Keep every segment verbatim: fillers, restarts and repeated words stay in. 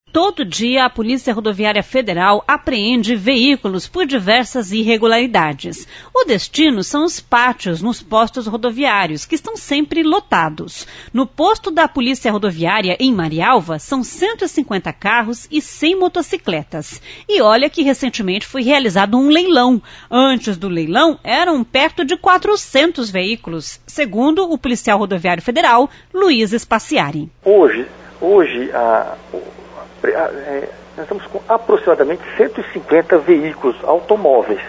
Todo dia, a Polícia Rodoviária Federal apreende veículos por diversas irregularidades. O destino são os pátios nos postos rodoviários, que estão sempre lotados. No posto da Polícia Rodoviária, em Marialva, são cento e cinquenta carros e cem motocicletas. E olha que recentemente foi realizado um leilão. Antes do leilão, eram perto de quatrocentos veículos, segundo o policial rodoviário federal, Luiz Espaciari. Hoje, hoje a... É, nós estamos com aproximadamente cento e cinquenta veículos automóveis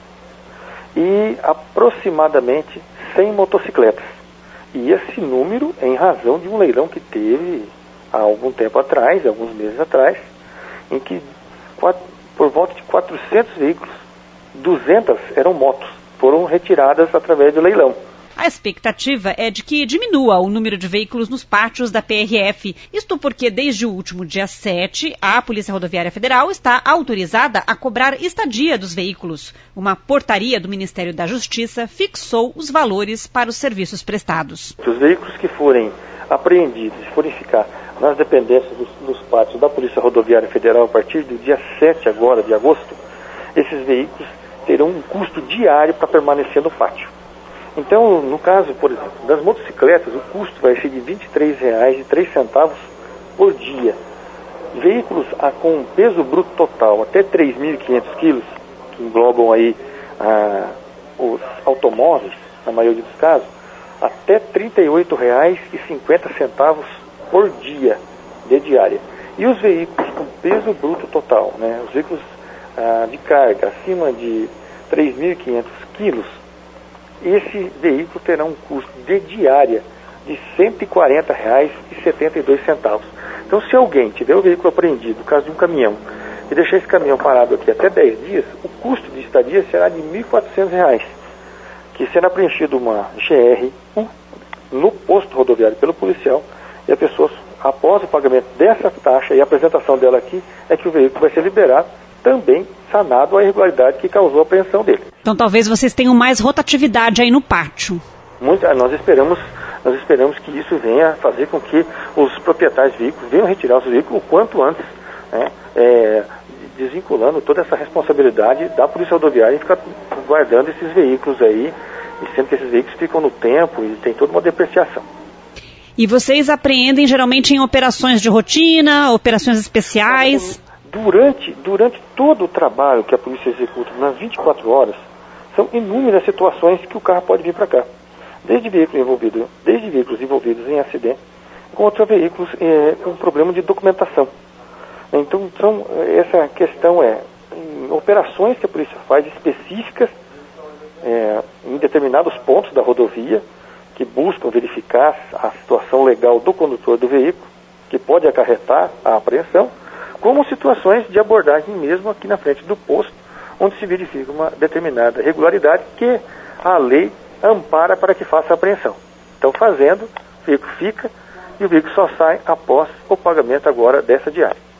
e aproximadamente cem motocicletas. E esse número é em razão de um leilão que teve há algum tempo atrás, alguns meses atrás, em que por volta de quatrocentos veículos, duzentas eram motos, foram retiradas através do leilão. A expectativa é de que diminua o número de veículos nos pátios da P R F. Isto porque, desde o último dia sete, a Polícia Rodoviária Federal está autorizada a cobrar estadia dos veículos. Uma portaria do Ministério da Justiça fixou os valores para os serviços prestados. Os veículos que forem apreendidos e forem ficar nas dependências dos, dos pátios da Polícia Rodoviária Federal a partir do dia sete agora, de agosto, esses veículos terão um custo diário para permanecer no pátio. Então, no caso, por exemplo, das motocicletas, o custo vai ser de vinte e três reais e três centavos por dia. Veículos a, com peso bruto total até três mil e quinhentos quilos, que englobam aí ah, os automóveis, na maioria dos casos, até trinta e oito reais e cinquenta centavos por dia de diária. E os veículos com peso bruto total, né, os veículos ah, de carga acima de três mil e quinhentos quilos, esse veículo terá um custo de diária de cento e quarenta reais e setenta e dois centavos. Então, se alguém tiver o veículo apreendido, no caso de um caminhão, e deixar esse caminhão parado aqui até dez dias, o custo de estadia será de mil e quatrocentos reais, que será preenchido uma G R no posto rodoviário pelo policial, e a pessoa, após o pagamento dessa taxa e a apresentação dela aqui, é que o veículo vai ser liberado, também sanado a irregularidade que causou a apreensão dele. Então talvez vocês tenham mais rotatividade aí no pátio. Muito, nós esperamos, nós esperamos que isso venha fazer com que os proprietários de veículos venham retirar os veículos o quanto antes, né, é, desvinculando toda essa responsabilidade da Polícia Rodoviária em ficar guardando esses veículos aí, e sendo que esses veículos ficam no tempo e tem toda uma depreciação. E vocês apreendem geralmente em operações de rotina, operações especiais? Durante, durante todo o trabalho que a polícia executa nas vinte e quatro horas, são inúmeras situações que o carro pode vir para cá. Desde veículos envolvidos, desde veículos envolvidos em acidente, contra veículos é, com problema de documentação. Então, são, essa questão é em operações que a polícia faz específicas é, em determinados pontos da rodovia, que buscam verificar a situação legal do condutor do veículo, que pode acarretar a apreensão, como situações de abordagem mesmo aqui na frente do posto, onde se verifica uma determinada regularidade que a lei ampara para que faça a apreensão. Então, fazendo, o veículo fica e o veículo só sai após o pagamento agora dessa diária.